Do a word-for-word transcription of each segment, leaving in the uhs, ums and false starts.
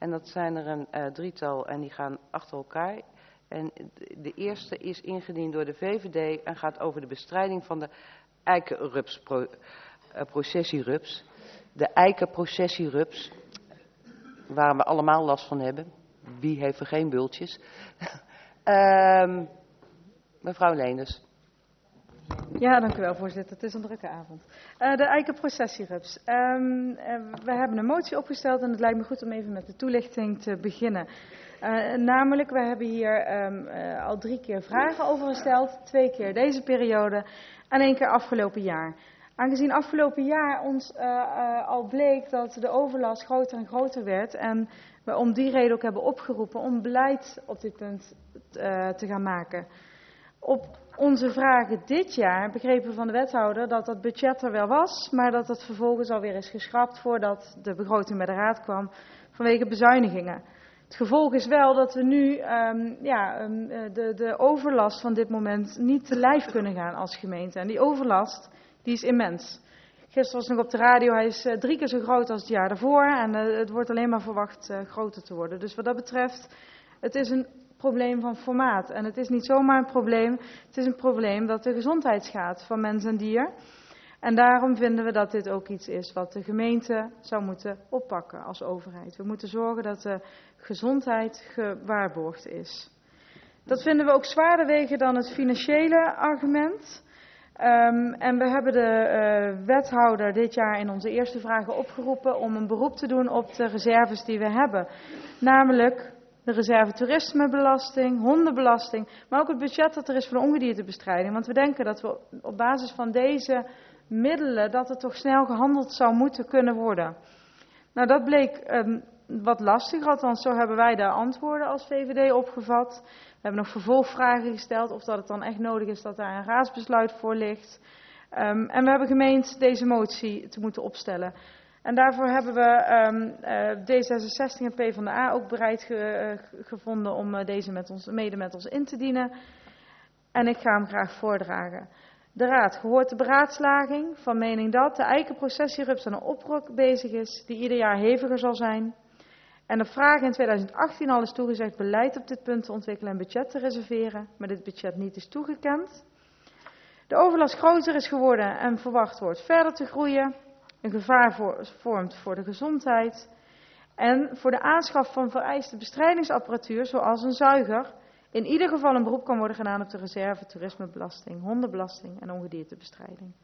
En dat zijn er een uh, drietal en die gaan achter elkaar. En de eerste is ingediend door de V V D en gaat over de bestrijding van de eikenrups, pro, uh, processierups. De eikenprocessierups, waar we allemaal last van hebben. Wie heeft er geen bultjes? uh, mevrouw Leenders. Ja, dank u wel, voorzitter. Het is een drukke avond. Uh, de eikenprocessierups. Um, uh, we hebben een motie opgesteld en het lijkt me goed om even met de toelichting te beginnen. Uh, namelijk, we hebben hier um, uh, al drie keer vragen over gesteld. Twee keer deze periode en één keer afgelopen jaar. Aangezien afgelopen jaar ons uh, uh, al bleek dat de overlast groter en groter werd en we om die reden ook hebben opgeroepen om beleid op dit punt uh, te gaan maken. Op onze vragen dit jaar begrepen we van de wethouder dat dat budget er wel was, maar dat het vervolgens alweer is geschrapt voordat de begroting bij de raad kwam vanwege bezuinigingen. Het gevolg is wel dat we nu um, ja, um, de, de overlast van dit moment niet te lijf kunnen gaan als gemeente. En die overlast die is immens. Gisteren was nog op de radio, hij is uh, drie keer zo groot als het jaar daarvoor en uh, het wordt alleen maar verwacht uh, groter te worden. Dus wat dat betreft, het is een probleem van formaat. En het is niet zomaar een probleem, het is een probleem dat de gezondheid schaadt van mens en dier. En daarom vinden we dat dit ook iets is wat de gemeente zou moeten oppakken als overheid. We moeten zorgen dat de gezondheid gewaarborgd is. Dat vinden we ook zwaarder wegen dan het financiële argument. Um, en we hebben de uh, wethouder dit jaar in onze eerste vragen opgeroepen om een beroep te doen op de reserves die we hebben. Namelijk de reserve toerismebelasting, hondenbelasting, maar ook het budget dat er is voor de ongediertebestrijding. Want we denken dat we op basis van deze middelen, dat het toch snel gehandeld zou moeten kunnen worden. Nou, dat bleek um, wat lastig, althans zo hebben wij de antwoorden als V V D opgevat. We hebben nog vervolgvragen gesteld of dat het dan echt nodig is dat daar een raadsbesluit voor ligt. Um, en we hebben gemeend deze motie te moeten opstellen. En daarvoor hebben we um, uh, D zesenzestig en PvdA ook bereid ge, uh, gevonden om uh, deze met ons, mede met ons in te dienen. En ik ga hem graag voordragen. De Raad gehoord de beraadslaging van mening dat de eikenprocessierups aan een opruk bezig is, die ieder jaar heviger zal zijn. En de vraag in tweeduizend achttien al is toegezegd beleid op dit punt te ontwikkelen en budget te reserveren, maar dit budget niet is toegekend. De overlast groter is geworden en verwacht wordt verder te groeien. Een gevaar voor, vormt voor de gezondheid en voor de aanschaf van vereiste bestrijdingsapparatuur, zoals een zuiger, in ieder geval een beroep kan worden gedaan op de reserve, toerismebelasting, hondenbelasting en ongediertebestrijding.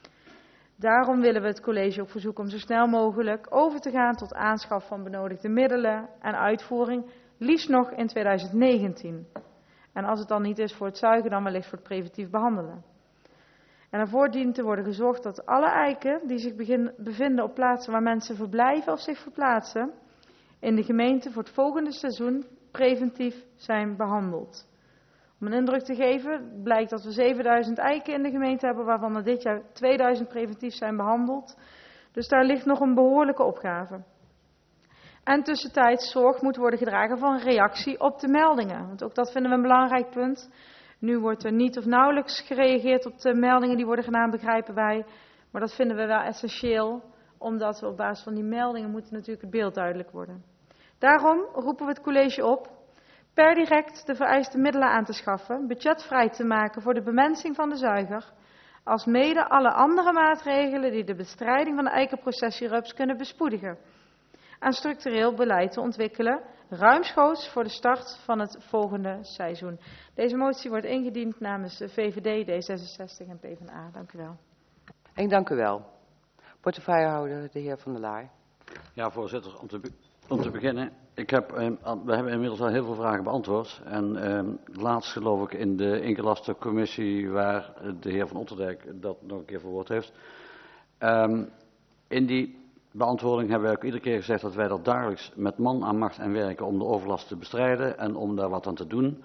Daarom willen we het college ook verzoeken om zo snel mogelijk over te gaan tot aanschaf van benodigde middelen en uitvoering, liefst nog in tweeduizend negentien. En als het dan niet is voor het zuigen, dan wellicht voor het preventief behandelen. En ervoor dient te worden gezorgd dat alle eiken die zich begin, bevinden op plaatsen waar mensen verblijven of zich verplaatsen, in de gemeente voor het volgende seizoen preventief zijn behandeld. Om een indruk te geven, blijkt dat we zevenduizend eiken in de gemeente hebben, waarvan er dit jaar tweeduizend preventief zijn behandeld. Dus daar ligt nog een behoorlijke opgave. En tussentijds zorg moet worden gedragen voor een reactie op de meldingen. Want ook dat vinden we een belangrijk punt. Nu wordt er niet of nauwelijks gereageerd op de meldingen die worden gedaan, begrijpen wij. Maar dat vinden we wel essentieel, omdat we op basis van die meldingen moeten natuurlijk het beeld duidelijk worden. Daarom roepen we het college op per direct de vereiste middelen aan te schaffen, budgetvrij te maken voor de bemensing van de zuiger, als mede alle andere maatregelen die de bestrijding van de eikenprocessierups kunnen bespoedigen. Aan structureel beleid te ontwikkelen, ruimschoots voor de start van het volgende seizoen. Deze motie wordt ingediend namens de V V D, D zesenzestig en PvdA. Dank u wel. En dank u wel. Portefeuillehouder, de heer Van der Laar. Ja, voorzitter, om te, be om te beginnen. Ik heb, eh, we hebben inmiddels al heel veel vragen beantwoord. En eh, laatst geloof ik in de ingelaste commissie waar de heer Van Otterdijk dat nog een keer verwoord heeft. Um, in die beantwoording hebben wij ook iedere keer gezegd dat wij er dagelijks met man aan macht aan werken om de overlast te bestrijden en om daar wat aan te doen.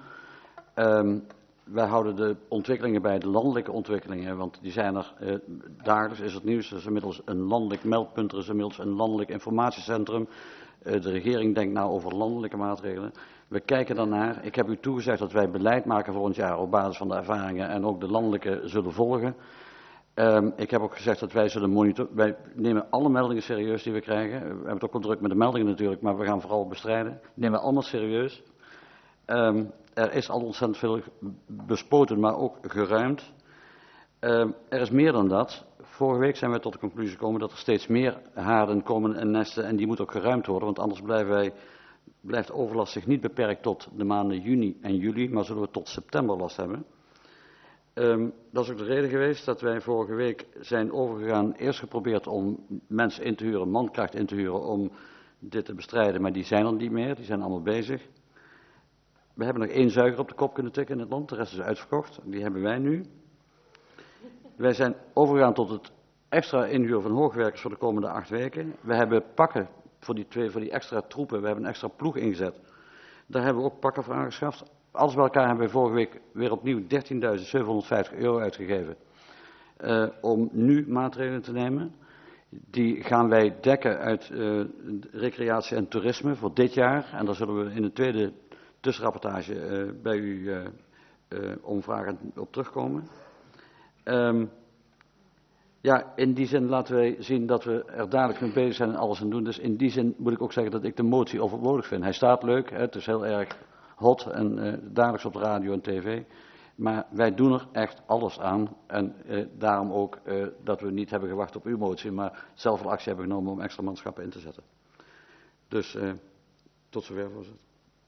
Um, wij houden de ontwikkelingen bij de landelijke ontwikkelingen, want die zijn er uh, dagelijks, is het nieuws. Er is inmiddels een landelijk meldpunt, er is inmiddels een landelijk informatiecentrum. Uh, de regering denkt nou over landelijke maatregelen. We kijken daarnaar. Ik heb u toegezegd dat wij beleid maken volgend jaar op basis van de ervaringen en ook de landelijke zullen volgen. Um, ik heb ook gezegd dat wij zullen monitoren. Wij nemen alle meldingen serieus die we krijgen. We hebben het ook wel druk met de meldingen natuurlijk, maar we gaan vooral bestrijden. Die nemen we allemaal serieus. Um, er is al ontzettend veel bespoten, maar ook geruimd. Um, er is meer dan dat. Vorige week zijn we tot de conclusie gekomen dat er steeds meer haarden komen en nesten en die moeten ook geruimd worden, want anders blijven wij, blijft overlast zich niet beperkt tot de maanden juni en juli, maar zullen we tot september last hebben. Um, dat is ook de reden geweest dat wij vorige week zijn overgegaan, eerst geprobeerd om mensen in te huren, mankracht in te huren om dit te bestrijden, maar die zijn er niet meer, die zijn allemaal bezig. We hebben nog één zuiger op de kop kunnen tikken in het land, de rest is uitverkocht, die hebben wij nu. Wij zijn overgegaan tot het extra inhuren van hoogwerkers voor de komende acht weken. We hebben pakken voor die, twee, voor die extra troepen, we hebben een extra ploeg ingezet. Daar hebben we ook pakken voor aangeschaft. Alles bij elkaar hebben we vorige week weer opnieuw dertienduizend zevenhonderdvijftig euro uitgegeven. Uh, om nu maatregelen te nemen. Die gaan wij dekken uit uh, recreatie en toerisme voor dit jaar. En daar zullen we in de tweede tussenrapportage uh, bij u uh, uh, om vragen op terugkomen. Um, ja, in die zin laten wij zien dat we er dadelijk mee bezig zijn en alles aan doen. Dus in die zin moet ik ook zeggen dat ik de motie overbodig vind. Hij staat leuk, hè, het is heel erg hot en uh, dagelijks op de radio en tv. Maar wij doen er echt alles aan. En uh, daarom ook uh, dat we niet hebben gewacht op uw motie, maar zelf een actie hebben genomen om extra manschappen in te zetten. Dus uh, tot zover, voorzitter.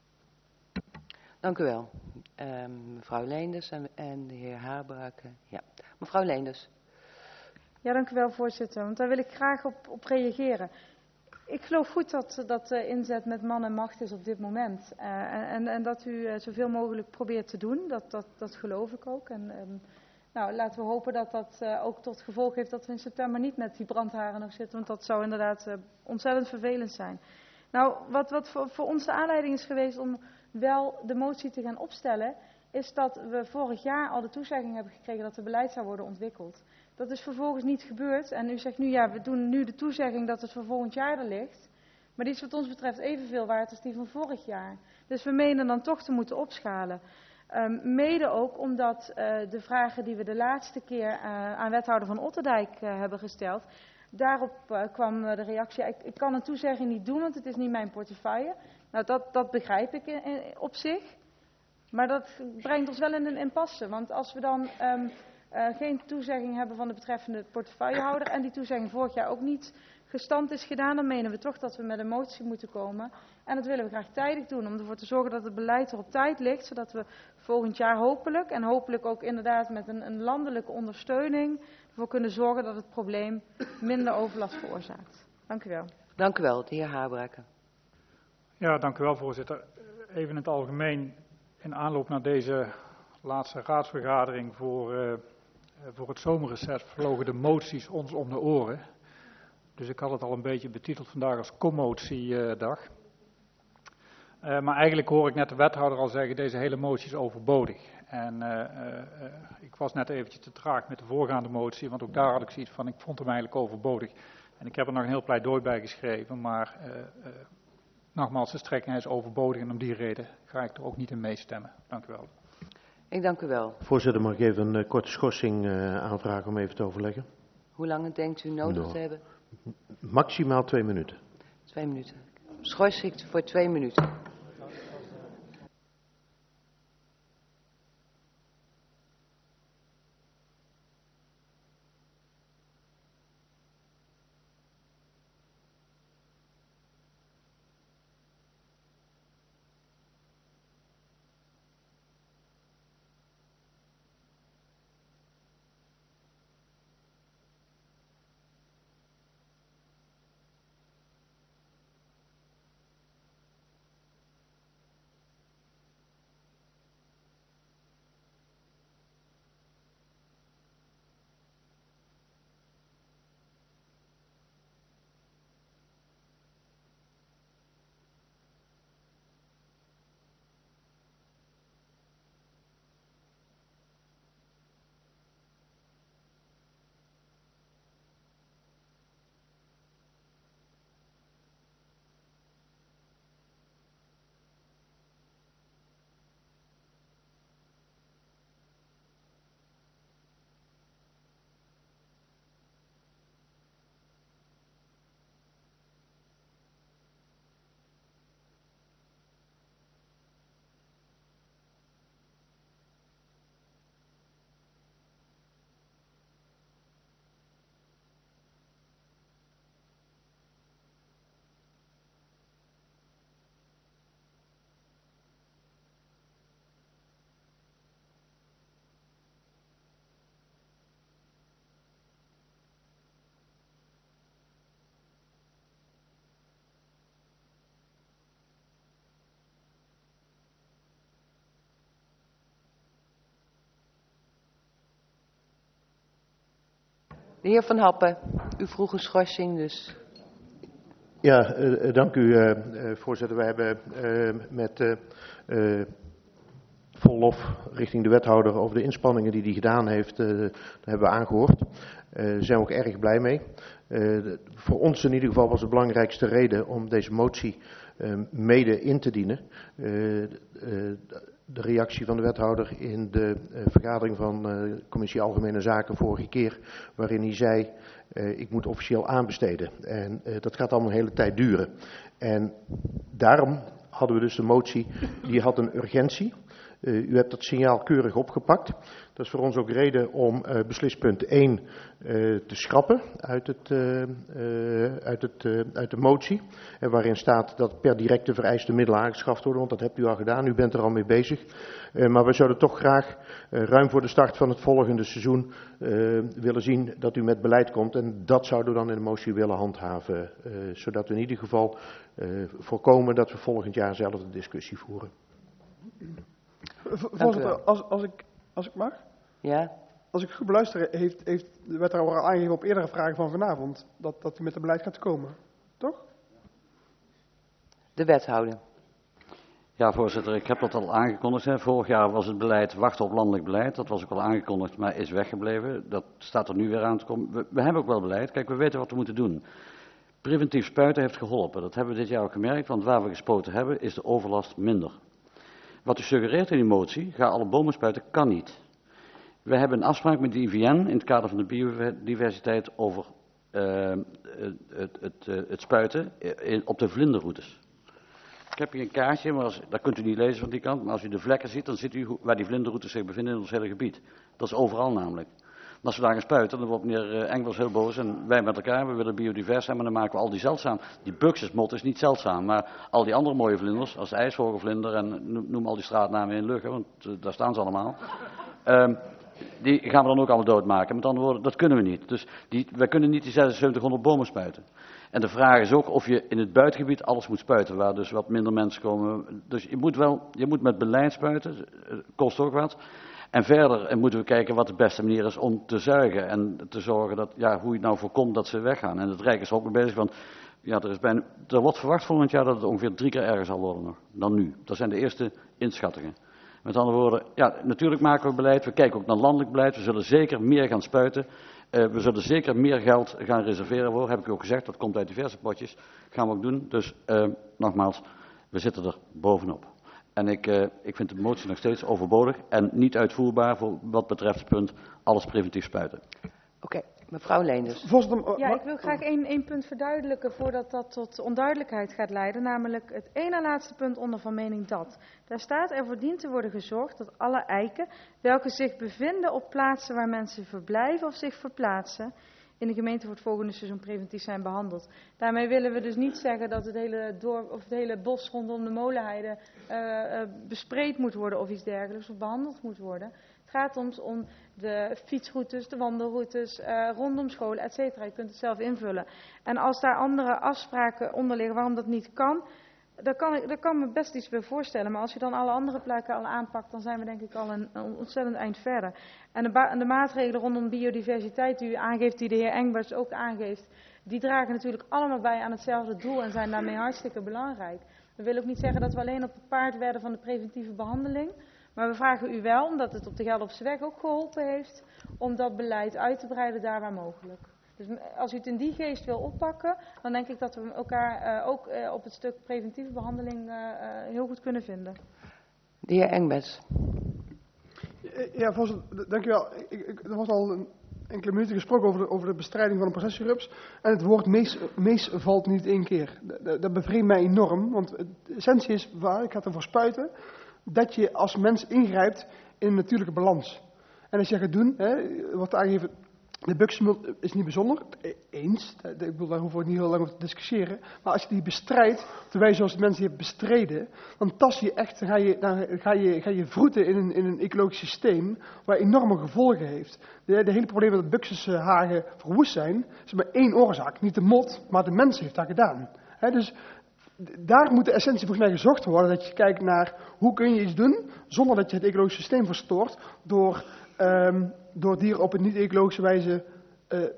Dank u wel. Uh, mevrouw Leenders en, en de heer Haarbraken. Ja. Mevrouw Leenders. Ja, dank u wel, voorzitter. Want daar wil ik graag op, op reageren. Ik geloof goed dat, dat de inzet met man en macht is op dit moment. Uh, en, en dat u uh, zoveel mogelijk probeert te doen. Dat, dat, dat geloof ik ook. En, um, nou, laten we hopen dat dat uh, ook tot gevolg heeft dat we in september niet met die brandharen nog zitten. Want dat zou inderdaad uh, ontzettend vervelend zijn. Nou, wat, wat voor, voor ons de aanleiding is geweest om wel de motie te gaan opstellen, is dat we vorig jaar al de toezegging hebben gekregen dat er beleid zou worden ontwikkeld. Dat is vervolgens niet gebeurd en u zegt nu ja, we doen nu de toezegging dat het voor volgend jaar er ligt. Maar die is wat ons betreft evenveel waard als die van vorig jaar. Dus we menen dan toch te moeten opschalen. Um, mede ook omdat uh, de vragen die we de laatste keer uh, aan wethouder van Otterdijk uh, hebben gesteld, daarop uh, kwam uh, de reactie, ik, ik kan een toezegging niet doen, want het is niet mijn portefeuille. Nou, dat, dat begrijp ik in, in, op zich. Maar dat brengt ons wel in een impasse. Want als we dan um, uh, geen toezegging hebben van de betreffende portefeuillehouder en die toezegging vorig jaar ook niet gestand is gedaan, dan menen we toch dat we met een motie moeten komen. En dat willen we graag tijdig doen, om ervoor te zorgen dat het beleid er op tijd ligt, zodat we volgend jaar hopelijk, en hopelijk ook inderdaad met een, een landelijke ondersteuning, ervoor kunnen zorgen dat het probleem minder overlast veroorzaakt. Dank u wel. Dank u wel, de heer Haarbraken. Ja, dank u wel, voorzitter. Even in het algemeen, in aanloop naar deze laatste raadsvergadering voor, uh, voor het zomerreces vlogen de moties ons om de oren. Dus ik had het al een beetje betiteld vandaag als commotiedag. Uh, maar eigenlijk hoor ik net de wethouder al zeggen, deze hele motie is overbodig. En uh, uh, uh, ik was net eventjes te traag met de voorgaande motie, want ook daar had ik zoiets van, ik vond hem eigenlijk overbodig. En ik heb er nog een heel pleidooi bij geschreven, maar uh, uh, nogmaals, de strekking is overbodig en om die reden ga ik er ook niet in meestemmen. Dank u wel. Ik dank u wel. Voorzitter, mag ik even een uh, korte schorsing uh, aanvragen om even te overleggen? Hoe lang denkt u nodig no. te hebben? Maximaal twee minuten. Twee minuten. Schorsing voor twee minuten. De heer Van Happen, u vroeg een schorsing, dus... Ja, uh, dank u, uh, uh, voorzitter. We hebben uh, met uh, uh, vol lof richting de wethouder over de inspanningen die hij gedaan heeft, uh, dat hebben we aangehoord. Daar uh, zijn we ook erg blij mee. Uh, de, voor ons in ieder geval was de belangrijkste reden om deze motie uh, mede in te dienen. Uh, uh, de reactie van de wethouder in de uh, vergadering van de uh, Commissie Algemene Zaken vorige keer, waarin hij zei, uh, ik moet officieel aanbesteden. En uh, dat gaat allemaal een hele tijd duren. En daarom hadden we dus de motie, die had een urgentie. Uh, u hebt dat signaal keurig opgepakt. Dat is voor ons ook reden om uh, beslispunt één uh, te schrappen uit, het, uh, uh, uit, het, uh, uit de motie. En waarin staat dat per directe vereiste middelen aangeschaft worden, want dat hebt u al gedaan, u bent er al mee bezig. Uh, maar we zouden toch graag uh, ruim voor de start van het volgende seizoen uh, willen zien dat u met beleid komt. En dat zouden we dan in de motie willen handhaven, uh, zodat we in ieder geval uh, voorkomen dat we volgend jaar zelf de discussie voeren. Voorzitter, als, als, ik, als ik mag? Ja? Als ik goed beluister, heeft, heeft de wethouder al aangegeven op eerdere vragen van vanavond dat, dat u met het beleid gaat komen. Toch? De wethouder. Ja, voorzitter, ik heb dat al aangekondigd. Hè. Vorig jaar was het beleid wachten op landelijk beleid. Dat was ook al aangekondigd, maar is weggebleven. Dat staat er nu weer aan te komen. We, we hebben ook wel beleid. Kijk, we weten wat we moeten doen. Preventief spuiten heeft geholpen. Dat hebben we dit jaar ook gemerkt, want waar we gespoten hebben, is de overlast minder. Wat u suggereert in die motie, ga alle bomen spuiten, kan niet. We hebben een afspraak met de I V N in het kader van de biodiversiteit over uh, het, het, uh, het spuiten in, op de vlinderroutes. Ik heb hier een kaartje, maar als, dat kunt u niet lezen van die kant, maar als u de vlekken ziet, dan ziet u waar die vlinderroutes zich bevinden in ons hele gebied. Dat is overal namelijk. En als we daar gaan spuiten, dan wordt meneer Engels heel boos en wij met elkaar, we willen biodivers zijn, maar dan maken we al die zeldzaam. Die buxusmot is niet zeldzaam, maar al die andere mooie vlinders, als de ijsvogelvlinder en noem al die straatnamen in Luggen, want uh, daar staan ze allemaal. Um, die gaan we dan ook allemaal doodmaken. Met andere woorden, dat kunnen we niet. Dus die, wij kunnen niet die zesenzeventighonderd bomen spuiten. En de vraag is ook of je in het buitengebied alles moet spuiten, waar dus wat minder mensen komen. Dus je moet wel, je moet met beleid spuiten, kost ook wat. En verder moeten we kijken wat de beste manier is om te zuigen en te zorgen dat, ja, hoe je het nou voorkomt dat ze weggaan. En het Rijk is er ook mee bezig, want ja, er, is bijna, er wordt verwacht volgend jaar dat het ongeveer drie keer erger zal worden nog, dan nu. Dat zijn de eerste inschattingen. Met andere woorden, ja, natuurlijk maken we beleid, we kijken ook naar landelijk beleid, we zullen zeker meer gaan spuiten. Uh, we zullen zeker meer geld gaan reserveren voor, heb ik ook gezegd, dat komt uit diverse potjes, gaan we ook doen. Dus uh, nogmaals, we zitten er bovenop. En ik, uh, ik vind de motie nog steeds overbodig en niet uitvoerbaar voor wat betreft het punt alles preventief spuiten. Oké, okay, mevrouw Leenders. Ja, ik wil graag één, één punt verduidelijken voordat dat tot onduidelijkheid gaat leiden. Namelijk het ene laatste punt onder van mening dat. Daar staat ervoor dient te worden gezorgd dat alle eiken, welke zich bevinden op plaatsen waar mensen verblijven of zich verplaatsen, in de gemeente voor het volgende seizoen preventief zijn behandeld. Daarmee willen we dus niet zeggen dat het hele, dorp, of het hele bos rondom de molenheide uh, uh, bespreid moet worden of iets dergelijks, of behandeld moet worden. Het gaat ons om de fietsroutes, de wandelroutes, uh, rondom scholen, et cetera. Je kunt het zelf invullen. En als daar andere afspraken onder liggen waarom dat niet kan, daar kan ik, daar kan me best iets bij voorstellen. Maar als je dan alle andere plekken al aanpakt, dan zijn we denk ik al een, een ontzettend eind verder. En de, ba- de maatregelen rondom biodiversiteit die u aangeeft, die de heer Engberts ook aangeeft, die dragen natuurlijk allemaal bij aan hetzelfde doel en zijn daarmee hartstikke belangrijk. We willen ook niet zeggen dat we alleen op het paard werden van de preventieve behandeling. Maar we vragen u wel, omdat het op de Gelderse weg ook geholpen heeft, om dat beleid uit te breiden daar waar mogelijk. Dus als u het in die geest wil oppakken, dan denk ik dat we elkaar uh, ook uh, op het stuk preventieve behandeling uh, uh, heel goed kunnen vinden. De heer Engberts. Ja, voorzitter, dank u wel. Ik, ik, er was al een enkele minuten gesproken over de, over de bestrijding van de processierups. En het woord mees, mees valt niet één keer. Dat, dat bevreemdt mij enorm, want de essentie is, waar, ik ga ervoor spuiten, dat je als mens ingrijpt in een natuurlijke balans. En als je gaat doen, hè, wordt aangegeven, de buxusmult is niet bijzonder, eens, ik bedoel, daar hoeven we niet heel lang over te discussiëren, maar als je die bestrijdt, terwijl je zoals de mensen die hebt bestreden, dan tast je echt, dan ga je, dan ga je, ga je vroeten in een, in een ecologisch systeem, waar enorme gevolgen heeft. De, de hele probleem dat buxushagen verwoest zijn, is maar één oorzaak, niet de mot, maar de mens heeft dat gedaan. He, dus daar moet de essentie volgens mij gezocht worden, dat je kijkt naar hoe kun je iets doen, zonder dat je het ecologisch systeem verstoort, door... Um, door dieren op een niet-ecologische wijze uh,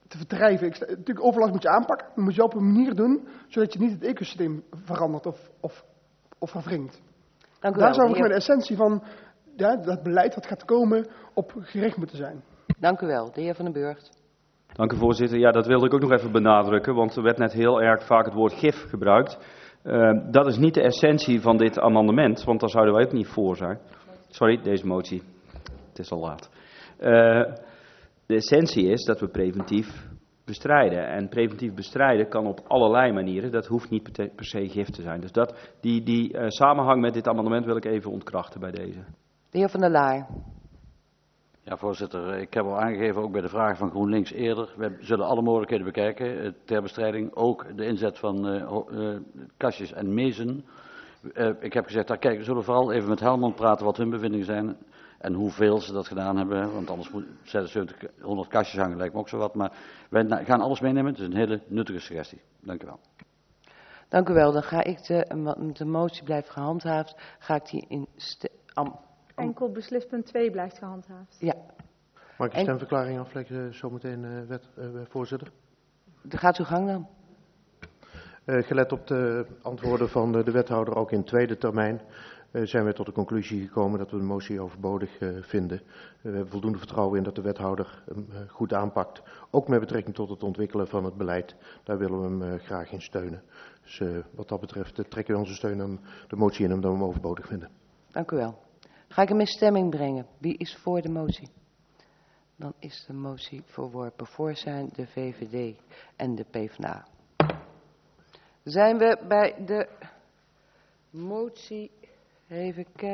te verdrijven. Ik, natuurlijk, overlast moet je aanpakken, maar moet je op een manier doen, zodat je niet het ecosysteem verandert of, of, of verwringt. Dank u Daar wel. zou De voor mij heer- de essentie van ja, dat beleid wat gaat komen op gericht moeten zijn. Dank u wel. De heer Van den Burgt. Dank u, voorzitter. Ja, dat wilde ik ook nog even benadrukken, want er werd net heel erg vaak het woord gif gebruikt. Uh, dat is niet de essentie van dit amendement, want daar zouden wij ook niet voor zijn. Sorry, deze motie. Het is al laat. Uh, de essentie is dat we preventief bestrijden. En preventief bestrijden kan op allerlei manieren. Dat hoeft niet per, per se gif te zijn. Dus dat, die, die uh, samenhang met dit amendement wil ik even ontkrachten bij deze. De heer Van der Laar. Ja, voorzitter, ik heb al aangegeven, ook bij de vraag van GroenLinks eerder, we zullen alle mogelijkheden bekijken eh, ter bestrijding, ook de inzet van uh, uh, kastjes en mezen. Uh, ik heb gezegd, daar kijken, we zullen vooral even met Helmond praten wat hun bevindingen zijn en hoeveel ze dat gedaan hebben, want anders moet zevenenzestig honderd kastjes hangen, lijkt me ook zo wat, maar wij gaan alles meenemen, het is een hele nuttige suggestie. Dank u wel. Dank u wel. Dan ga ik de, de motie blijft gehandhaafd, ga ik die in... Ste- am, Enkel beslispunt twee blijft gehandhaafd. Ja. Mag ik de En- stemverklaring afleggen, zometeen, uh, wet, uh, voorzitter? Gaat uw gang dan. Uh, gelet op de antwoorden van de, de wethouder, ook in tweede termijn, uh, zijn we tot de conclusie gekomen dat we de motie overbodig uh, vinden. Uh, we hebben voldoende vertrouwen in dat de wethouder hem uh, goed aanpakt, ook met betrekking tot het ontwikkelen van het beleid. Daar willen we hem uh, graag in steunen. Dus uh, wat dat betreft uh, trekken we onze steun aan de motie in omdat we hem overbodig vinden. Dank u wel. Ga ik hem in stemming brengen. Wie is voor de motie? Dan is de motie verworpen. Voor zijn de V V D en de PvdA. Zijn we bij de motie, even kijken.